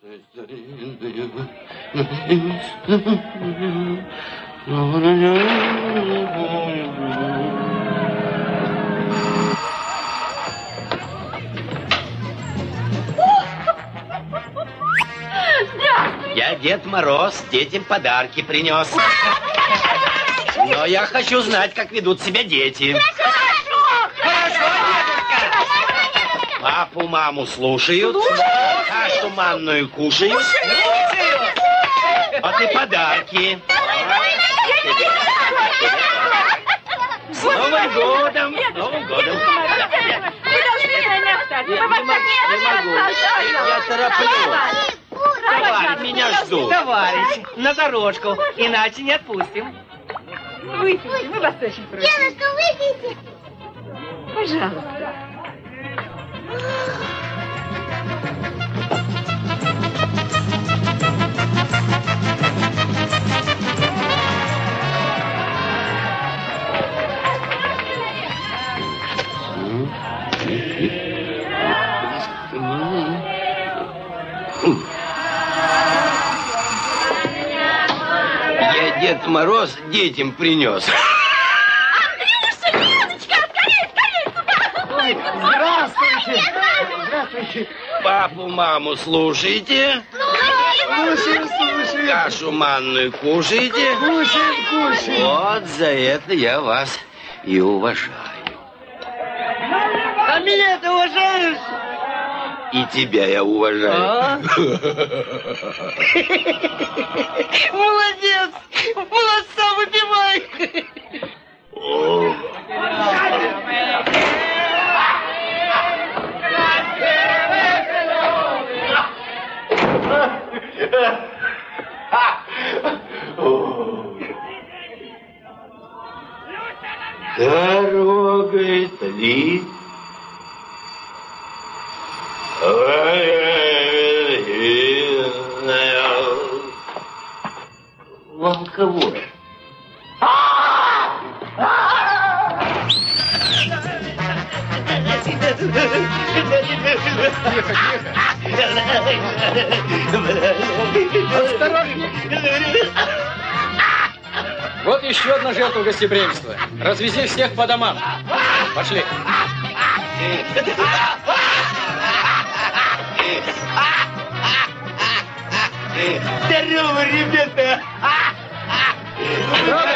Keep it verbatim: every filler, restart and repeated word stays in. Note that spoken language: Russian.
Я Дед Мороз, детям подарки принес. Но я хочу знать, как ведут себя дети. Хорошо! Хорошо, дедушка! Папу, маму слушают, кашу манную кушают. Вот и подарки. С Новым годом! С Новым годом! Вы должны меня встать. Я не могу. Я тороплюсь. Товарищ, меня ждут. Товарищ, на дорожку, иначе не отпустим. Выпейте, мы вас очень просим. Дедушка, выпейте. Пожалуйста. Я Дед Мороз детям принес. Андрюша, Леночка, скорее, скорее сюда! Ой, здравствуйте! Здравствуйте! Папу, маму слушайте. Слушаем, слушаем. Кашу манную кушайте. Кушаем, кушаем. Вот за это я вас и уважаю. А меня ты уважаешь? И тебя я уважаю. А? Молодец! Молодца, выпивай! Дорогой тлит волковой. Осторожнее. Вот еще одна жертва гостеприимства. Развези всех по домам. Пошли. Здорово, ребята! Здорово.